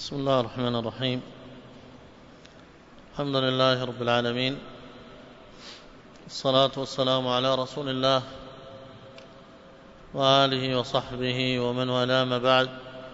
بسم الله الرحمن الرحيم. الحمد لله رب العالمين، الصلاة والسلام على رسول الله وآله وصحبه ومن والاه، ما بعد.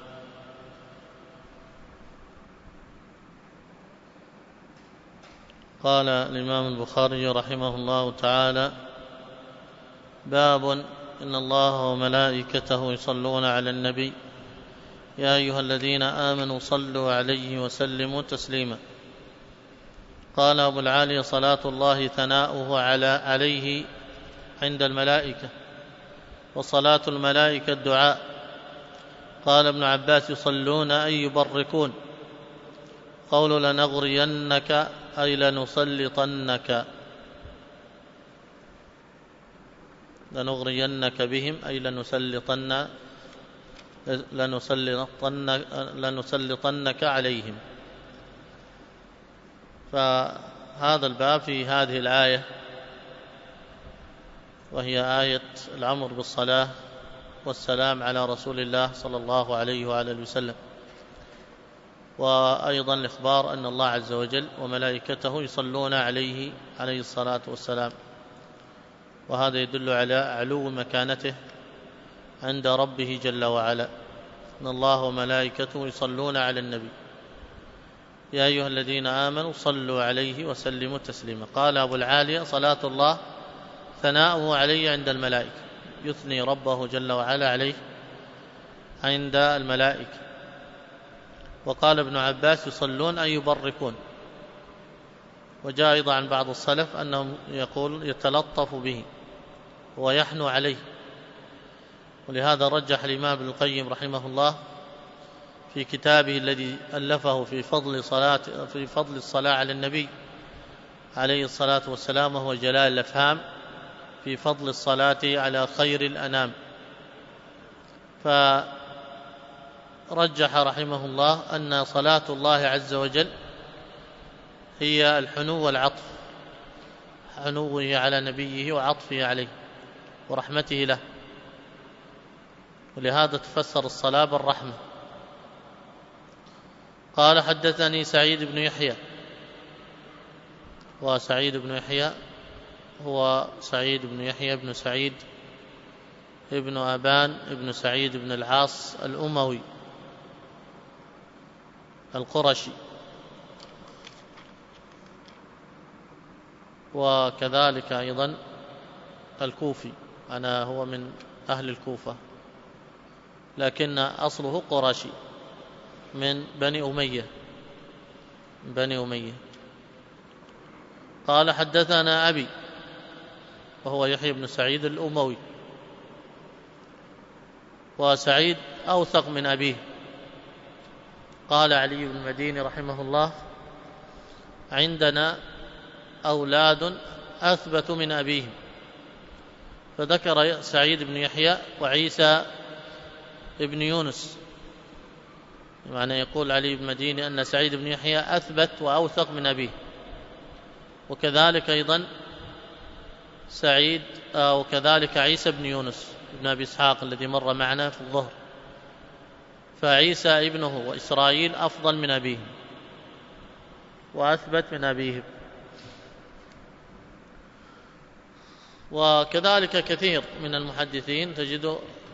قال الإمام البخاري رحمه الله تعالى: باب إن الله وملائكته يصلون على النبي يا أيها الذين آمنوا صلوا عليه وسلموا تسليما. قال أبو العالي: صلاة الله ثناؤه عليه عند الملائكة، وصلاة الملائكة الدعاء. قال ابن عباس: يصلون أي يبركون. قول لنغرينك أي لنسلطنك بهم أي لنسلطنك عليهم. فهذا الباب في هذه الآية، وهي آية الأمر بالصلاة والسلام على رسول الله صلى الله عليه وعلى اله وسلم، وأيضا الإخبار أن الله عز وجل وملائكته يصلون عليه الصلاة والسلام، وهذا يدل على علو مكانته عند ربه جل وعلا. إن الله وملائكته يصلون على النبي يا أيها الذين آمنوا صلوا عليه وسلموا تسليما. قال أبو العالي: صلاة الله ثناؤه عليه عند الملائكة، يثني ربه جل وعلا عليه عند الملائكة. وقال ابن عباس: يصلون أي يبركون. وجاء أيضا عن بعض السلف أنهم يقول يتلطف به ويحنو عليه، ولهذا رجح الإمام ابن القيم رحمه الله في كتابه الذي ألفه في فضل الصلاة على النبي عليه الصلاة والسلام، وهو جلال الأفهام في فضل الصلاة على خير الأنام. فرجح رحمه الله أن صلاة الله عز وجل هي الحنو والعطف، حنوه على نبيه وعطفه عليه ورحمته له، ولهذا تفسر الصلاة بالرحمة. قال: حدثني سعيد بن يحيى. وسعيد بن يحيى هو سعيد بن يحيى بن سعيد ابن أبان ابن سعيد بن العاص الأموي القرشي، وكذلك أيضا الكوفي، هو من أهل الكوفة، لكن أصله قرشي من بني أمية. قال: حدثنا أبي، وهو يحيى بن سعيد الأموي، وسعيد أوثق من أبيه. قال علي بن المديني رحمه الله: عندنا أولاد أثبت من أبيهم. فذكر سعيد بن يحيى وعيسى ابن يونس، يعني يقول علي بن المديني أن سعيد بن يحيى أثبت وأوثق من أبيه، وكذلك أيضا وكذلك عيسى بن يونس بن أبي إسحاق الذي مر معنا في الظهر. فعيسى ابنه وإسرائيل أفضل من أبيه وأثبت من أبيه. وكذلك كثير من المحدثين تجد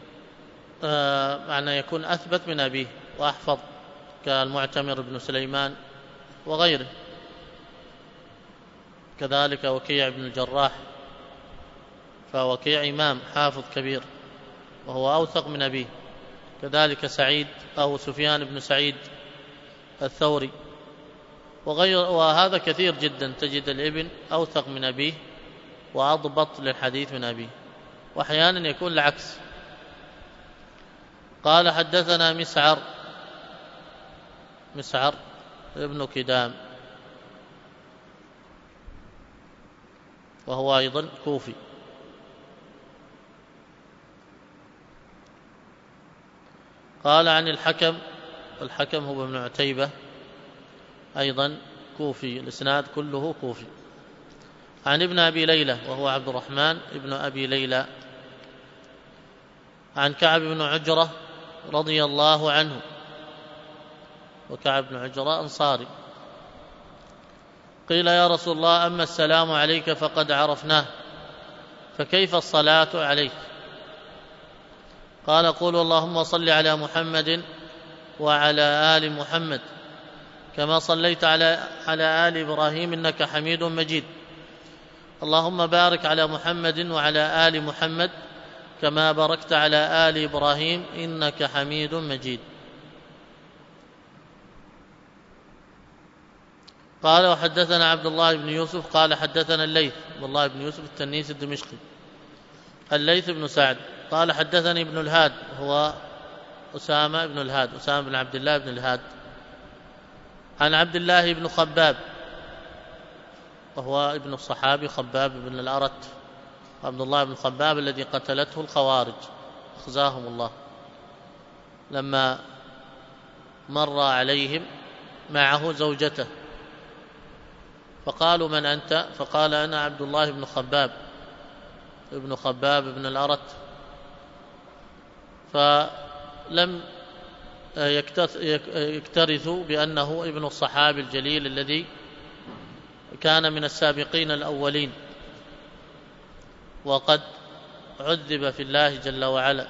معنى يكون أثبت من أبيه وأحفظ، كالمعتمر بن سليمان وغيره. كذلك وكيع بن الجراح، فوكيع إمام حافظ كبير وهو أوثق من أبيه. كذلك سعيد أو سفيان بن سعيد الثوري وهذا كثير جدا، تجد الابن أوثق من أبيه وأضبط للحديث من أبيه، وأحيانا يكون العكس. قال: حدثنا مسعر ابن كدام، وهو أيضا كوفي. قال عن الحكم هو ابن عتيبة، أيضا كوفي، الإسناد كله كوفي. عن ابن أبي ليلى، وهو عبد الرحمن ابن أبي ليلى، عن كعب بن عجرة رضي الله عنه وكعب بن عجرة أنصاري. قيل يا رسول الله أما السلام عليك فقد عرفناه، فكيف الصلاة عليك؟ قال قولوا اللهم صل على محمد وعلى آل محمد كما صليت على آل إبراهيم إنك حميد مجيد، اللهم بارك على محمد وعلى آل محمد كما باركت على آل إبراهيم إنك حميد مجيد. قال وحدثنا عبد الله بن يوسف قال حدثنا الليث، عبد الله بن يوسف التنيسي الدمشقي، الليث بن سعد قال حدثني ابن الهاد، هو أسامة بن الهاد، أسامة بن عبد الله بن الهاد، عن عبد الله بن خباب وهو ابن الصحابي خباب بن الأرت، عبد الله بن خباب الذي قتلته الخوارج أخزاهم الله لما مر عليهم معه زوجته، فقالوا من أنت؟ فقال أنا عبد الله بن خباب ابن خباب بن الأرت، فلم يكترثوا بأنه ابن الصحابي الجليل الذي كان من السابقين الأولين وقد عذب في الله جل وعلا،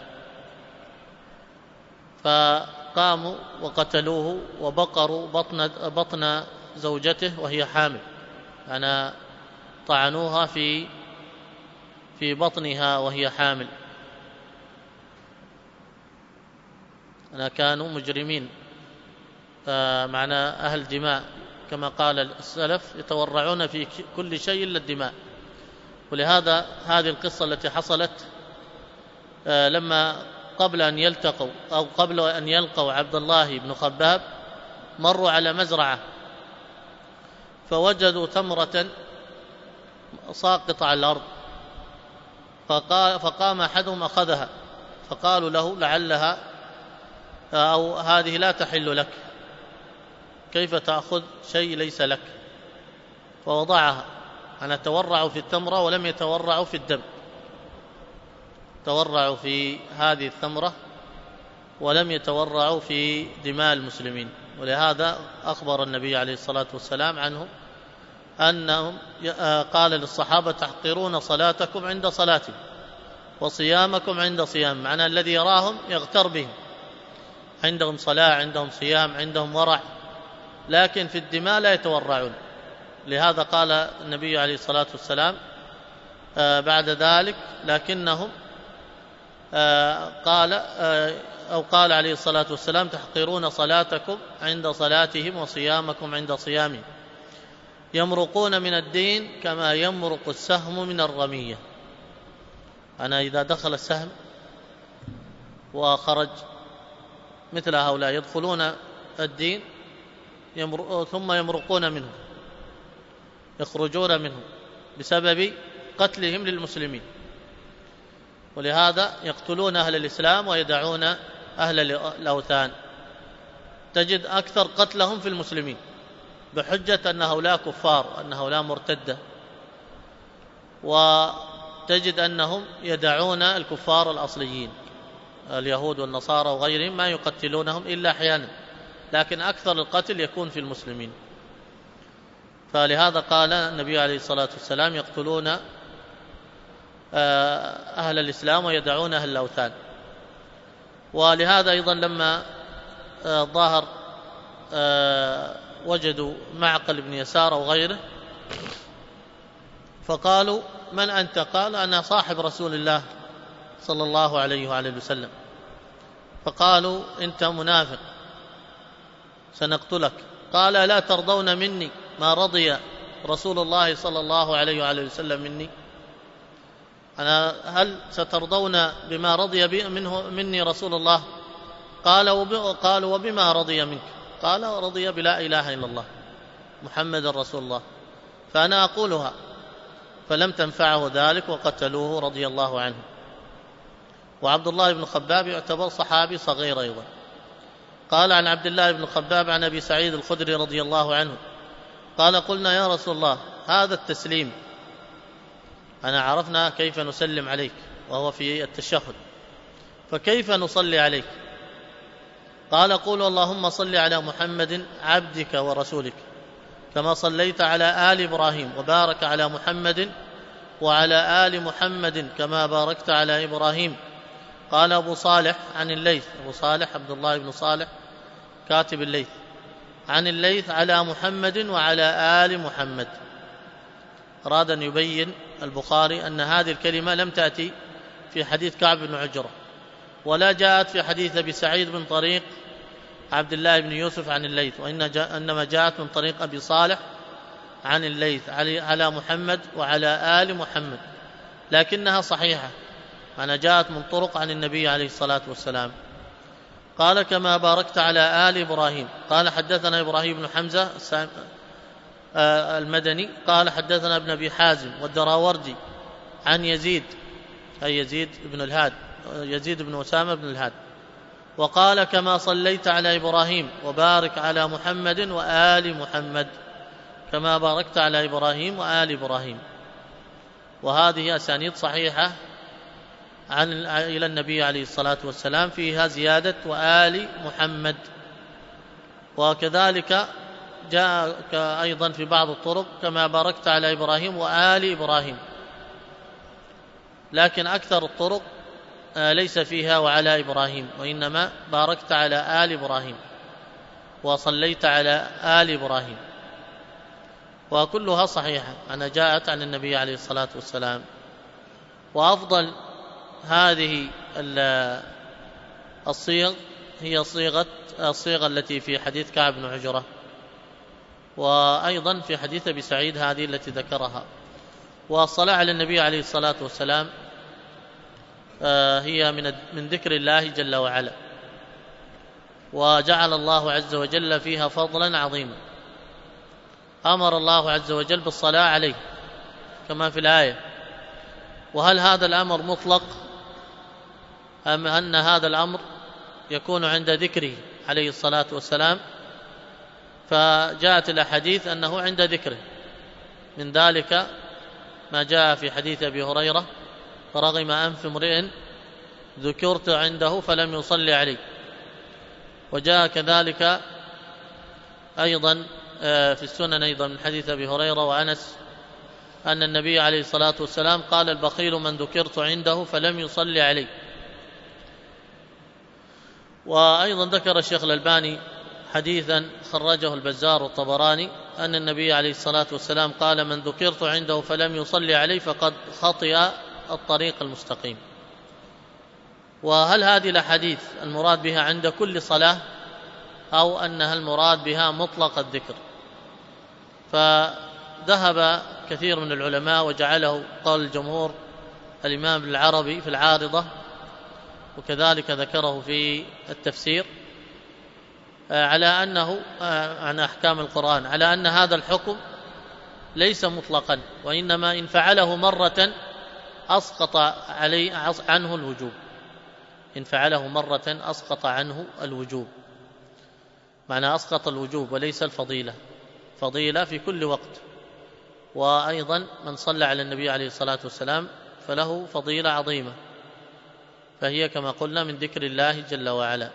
فقاموا وقتلوه وبقروا بطن زوجته وهي حامل، أنا طعنوها في بطنها وهي حامل، أنا كانوا مجرمين، معنى أهل دماء كما قال السلف يتورعون في كل شيء إلا الدماء. ولهذا هذه القصة التي حصلت لما قبل أن يلتقوا أو قبل أن يلقوا عبد الله بن خباب مروا على مزرعة فوجدوا تمرة ساقطة على الأرض، فقام أحدهم أخذها، فقالوا له لعلها أو هذه لا تحل لك، كيف تأخذ شيء ليس لك؟ فوضعها، أنا تورعوا في التمرة ولم يتورعوا في الدم، تورعوا في هذه الثمرة ولم يتورعوا في دماء المسلمين. ولهذا أخبر النبي عليه الصلاة والسلام عنهم أنهم قال للصحابة تحقرون صلاتكم عند صلاتهم وصيامكم عند صيام، معنى الذي يراهم يغتر بهم، عندهم صلاة عندهم صيام عندهم ورع، لكن في الدماء لا يتورعون. لهذا قال النبي عليه الصلاة والسلام بعد ذلك لكنهم قال عليه الصلاة والسلام تحقرون صلاتكم عند صلاتهم وصيامكم عند صيامهم، يمرقون من الدين كما يمرق السهم من الرمية. أنا إذا دخل السهم وخرج مثل هؤلاء يدخلون الدين ثم يمرقون منه، يخرجون منه بسبب قتلهم للمسلمين. ولهذا يقتلون أهل الإسلام ويدعون أهل الأوثان، تجد أكثر قتلهم في المسلمين بحجة أن هؤلاء كفار، أن هؤلاء مرتدة، وتجد أنهم يدعون الكفار الأصليين اليهود والنصارى وغيرهم ما يقتلونهم إلا أحيانا، لكن أكثر القتل يكون في المسلمين. فلهذا قال النبي عليه الصلاة والسلام يقتلون أهل الإسلام ويدعون أهل الأوثان. ولهذا أيضا لما ظهر وجدوا معقل بن يسار وغيره فقالوا من أنت؟ قال أنا صاحب رسول الله صلى الله عليه وآله وسلم. فقالوا أنت منافق سنقتلك. قال لا ترضون مني ما رضي رسول الله صلى الله عليه وآله وسلم مني؟ هل سترضون بما رضي مني رسول الله؟ قالوا وبما رضي منك؟ قال رضي بلا إله إلا الله محمد رسول الله، فأنا أقولها. فلم تنفعه ذلك وقتلوه رضي الله عنه. وعبد الله بن خباب يعتبر صحابي صغير أيضا. قال عن عبد الله بن خباب عن أبي سعيد الخدري رضي الله عنه قال قلنا يا رسول الله هذا التسليم، أنا عرفنا كيف نسلم عليك وهو في التشهد، فكيف نصلي عليك؟ قال قولوا اللهم صل على محمد عبدك ورسولك كما صليت على آل إبراهيم وبارك على محمد وعلى آل محمد كما باركت على إبراهيم. قال أبو صالح عن الليث، أبو صالح عبد الله بن صالح كاتب الليث، عن الليث على محمد وعلى آل محمد. أراد أن يبين البخاري أن هذه الكلمة لم تأتي في حديث كعب بن عجرة، ولا جاءت في حديث أبي سعيد من طريق عبد الله بن يوسف عن الليث، وإنما جاءت من طريق أبي صالح عن الليث على محمد وعلى آل محمد، لكنها صحيحة، أنا جاءت من طرق عن النبي عليه الصلاة والسلام. قال كما باركت على آل إبراهيم. قال حدثنا إبراهيم بن حمزة المدني قال حدثنا ابن أبي حازم والدراوردي عن يزيد، أي يزيد بن الهاد، يزيد بن أسامة بن الهاد، وقال كما صليت على إبراهيم وبارك على محمد وآل محمد كما باركت على إبراهيم وآل إبراهيم. وهذه أسانيد صحيحة إلى النبي عليه الصلاة والسلام، فيها زيادة وآل محمد. وكذلك جاء أيضا في بعض الطرق كما باركت على إبراهيم وآل إبراهيم، لكن أكثر الطرق ليس فيها وعلى إبراهيم، وإنما باركت على آل إبراهيم وصليت على آل إبراهيم، وكلها صحيحة أنا جاءت عن النبي عليه الصلاة والسلام. وأفضل هذه الصيغ هي الصيغة التي في حديث كعب بن عجرة، وأيضا في حديث أبي سعيد هذه التي ذكرها. والصلاة على النبي عليه الصلاة والسلام هي من ذكر الله جل وعلا، وجعل الله عز وجل فيها فضلا عظيما. أمر الله عز وجل بالصلاة عليه كما في الآية. وهل هذا الأمر مطلق أم أن هذا الأمر يكون عند ذكره عليه الصلاة والسلام؟ فجاءت الأحاديث أنه عند ذكره، من ذلك ما جاء في حديث أبي هريرة فرغم أنف امرئ ذكرت عنده فلم يصلي عليه. وجاء كذلك أيضا في السنن أيضا من حديث أبي هريرة وأنس أن النبي عليه الصلاة والسلام قال البخيل من ذكرت عنده فلم يصلي عليه. وأيضا ذكر الشيخ الألباني حديثا خرجه البزار والطبراني أن النبي عليه الصلاة والسلام قال من ذكرت عنده فلم يصلي عليه فقد خطئ الطريق المستقيم. وهل هذه الأحاديث المراد بها عند كل صلاة أو أنها المراد بها مطلق الذكر؟ فذهب كثير من العلماء وجعله قول الجمهور الإمام العربي في العارضة، وكذلك ذكره في التفسير، على أنه عن أحكام القرآن، على أن هذا الحكم ليس مطلقا، وإنما إن فعله مرة أسقط عنه الوجوب، إن فعله مرة أسقط عنه الوجوب، معنى أسقط الوجوب وليس الفضيلة، فضيلة في كل وقت. وأيضا من صلى على النبي عليه الصلاة والسلام فله فضيلة عظيمة، فهي كما قلنا من ذكر الله جل وعلا.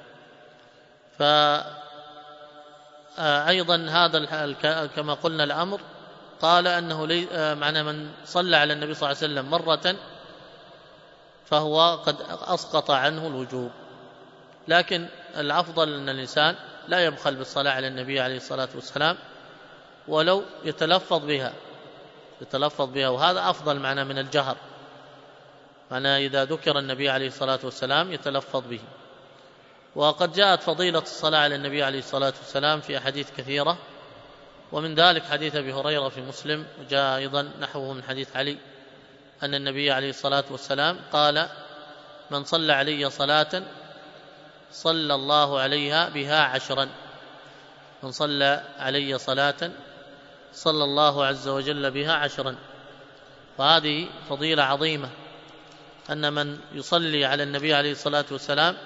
فأيضا هذا كما قلنا الأمر قال أنه معنى من صلى على النبي صلى الله عليه وسلم مرة فهو قد أسقط عنه الوجوب، لكن الأفضل أن الإنسان لا يبخل بالصلاة على النبي عليه الصلاة والسلام ولو يتلفظ بها، وهذا أفضل معنى من الجهر، معنى إذا ذكر النبي عليه الصلاة والسلام يتلفظ به. وقد جاءت فضيلة الصلاة على النبي عليه الصلاة والسلام في أحاديث كثيرة، ومن ذلك حديث أبي هريرة في مسلم، وجاء أيضا نحوه من حديث علي أن النبي عليه الصلاة والسلام قال من صلى علي صلاة صلى الله عليها بها 10، من صلى علي صلاة صلى الله عز وجل بها 10، وهذه فضيلة عظيمة، أن من يصلي على النبي عليه الصلاة والسلام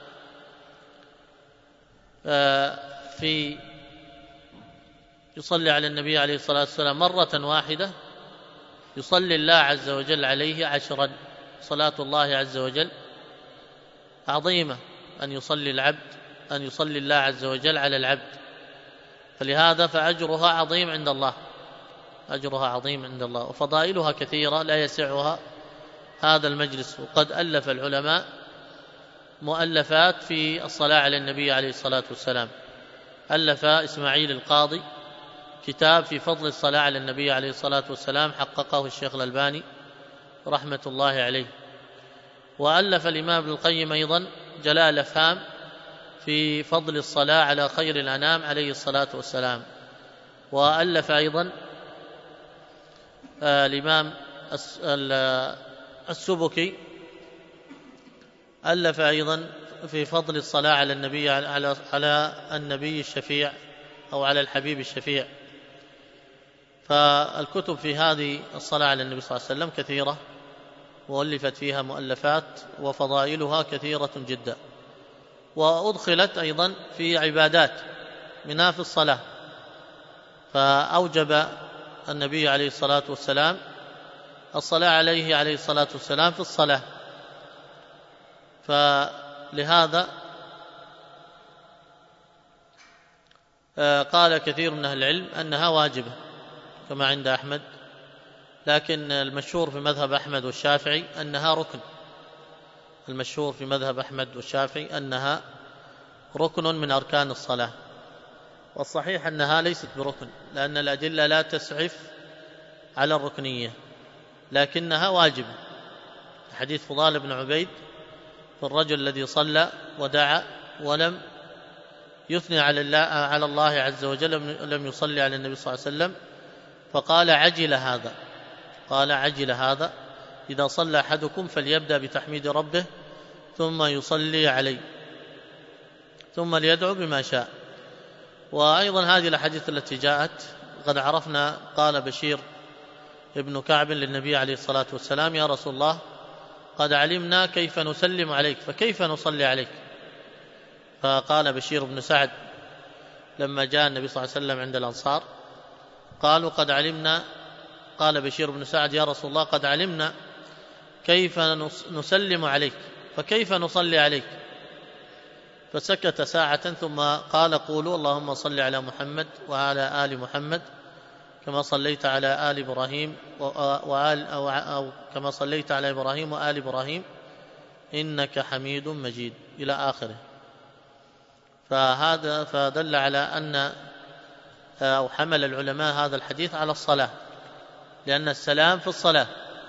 يصلي على النبي عليه الصلاة والسلام مرة واحدة يصلي الله عز وجل عليه 10، صلاة الله عز وجل عظيمة، أن يصلي العبد أن يصلي الله عز وجل على العبد، فلهذا فأجرها عظيم عند الله، أجرها عظيم عند الله، وفضائلها كثيرة لا يسعها هذا المجلس. وقد ألف العلماء مؤلفات في الصلاة على النبي عليه الصلاة والسلام. ألف إسماعيل القاضي كتاب في فضل الصلاة على النبي عليه الصلاة والسلام، حققه الشيخ الألباني رحمة الله عليه. وألف الإمام ابن القيم أيضا جلاء الأفهام في فضل الصلاة على خير الأنام عليه الصلاة والسلام. وألف أيضا الإمام السبكي ألف أيضا في فضل الصلاة على النبي على النبي الشفيع أو على الحبيب الشفيع. فالكتب في هذه الصلاة على النبي صلى الله عليه وسلم كثيرة، وألفت فيها مؤلفات، وفضائلها كثيرة جدا. وأدخلت أيضا في عبادات منها في الصلاة، فأوجب النبي عليه الصلاة والسلام الصلاة عليه عليه الصلاة والسلام في الصلاة، فلهذا قال كثير من أهل العلم أنها واجبة كما عند أحمد، لكن المشهور في مذهب أحمد والشافعي أنها ركن. المشهور في مذهب أحمد والشافعي أنها ركن من أركان الصلاة، والصحيح أنها ليست بركن، لأن الأدلة لا تسعف على الركنية، لكنها واجبة. حديث فضال بن عبيد في الرجل الذي صلى ودعا ولم يثني على الله عز وجل، لم يصلي على النبي صلى الله عليه وسلم، فقال عجل هذا، قال عجل هذا، إذا صلى أحدكم فليبدأ بتحميد ربه ثم يصلي عليه ثم ليدعو بما شاء. وأيضا هذه الأحاديث التي جاءت قد عرفنا. قال بشير ابن كعب للنبي عليه الصلاة والسلام: يا رسول الله، قد علمنا كيف نسلم عليك، فكيف نصلي عليك؟ فقال بشير بن سعد لما جاء النبي صلى الله عليه وسلم عند الأنصار قالوا: قد علمنا. قال بشير بن سعد: يا رسول الله، قد علمنا كيف نسلم عليك، فكيف نصلي عليك؟ فسكت ساعة ثم قال: قولوا اللهم صل على محمد وعلى آل محمد كما صليت على آل إبراهيم أو كما صليت على إبراهيم وآل إبراهيم إنك حميد مجيد، إلى آخره. فدل على أن أو حمل العلماء هذا الحديث على الصلاة، لأن السلام في الصلاة،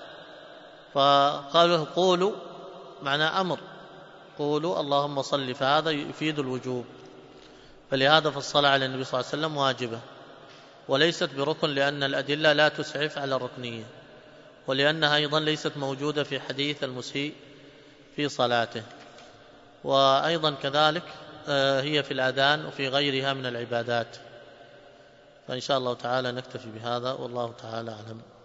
فقالوا قولوا معنى أمر، قولوا اللهم صل، فهذا يفيد الوجوب. فلهذا فالصلاة على النبي صلى الله عليه وسلم واجبة وليست بركن، لأن الأدلة لا تسعف على الركنية، ولأنها أيضا ليست موجودة في حديث المسيء في صلاته. وأيضا كذلك هي في الأذان وفي غيرها من العبادات. فإن شاء الله تعالى نكتفي بهذا، والله تعالى أعلم.